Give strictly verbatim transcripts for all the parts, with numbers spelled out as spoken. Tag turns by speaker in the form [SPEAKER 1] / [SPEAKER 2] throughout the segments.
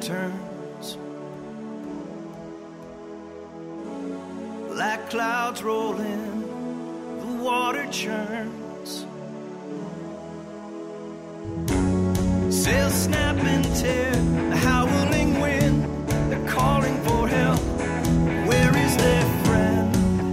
[SPEAKER 1] turns. Black clouds roll in, the water churns. Sails snap and tear, the howling wind, they're calling for help. Where is their friend?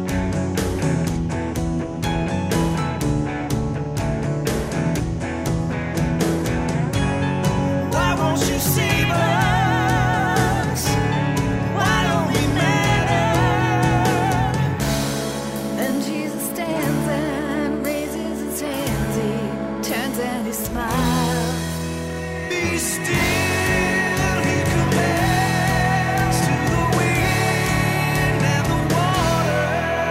[SPEAKER 1] Why won't you save us? Why don't we matter?
[SPEAKER 2] And Jesus stands and raises his hands. He turns and he smiles.
[SPEAKER 1] Be still, he commands to the wind and the water.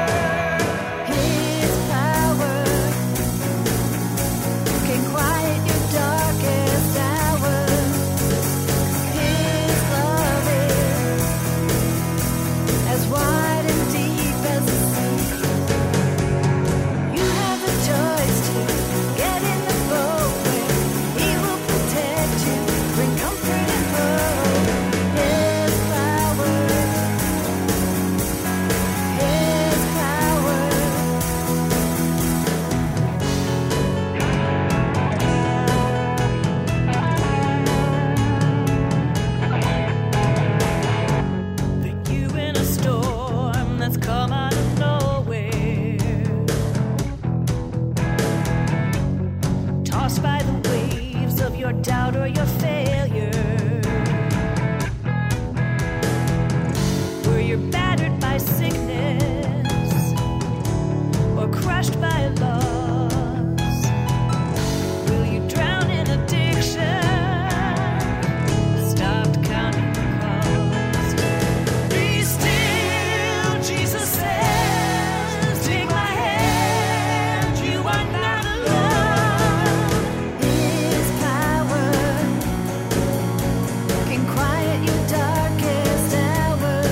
[SPEAKER 2] His power can quiet your darkest hour. His love is as wide and deep as the sea. You have the choice to get in the boat where he will protect you, bring comfort and hope. His power, his power. Put you in a storm that's come out of nowhere, tossed by the waves of your doubt or your failure, where you're battered by sickness or crushed by loss. Will you drown in addiction? Stopped counting the cost. Be still, Jesus says. Take my hand, you are not alone. His power can quiet your darkest hour.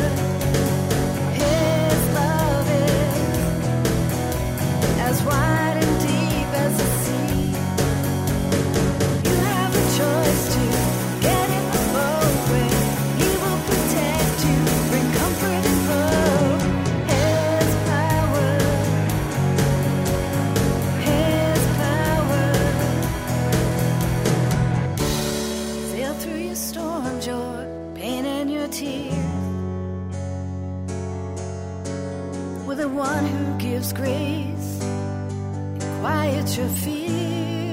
[SPEAKER 2] His love is as wide and deep as the sea. You have a choice to get in the boat where he will protect you, bring comfort and hope. His power, his power. Sail through your storms, your pain and your tears, with the one who gives grace and quiets your fears.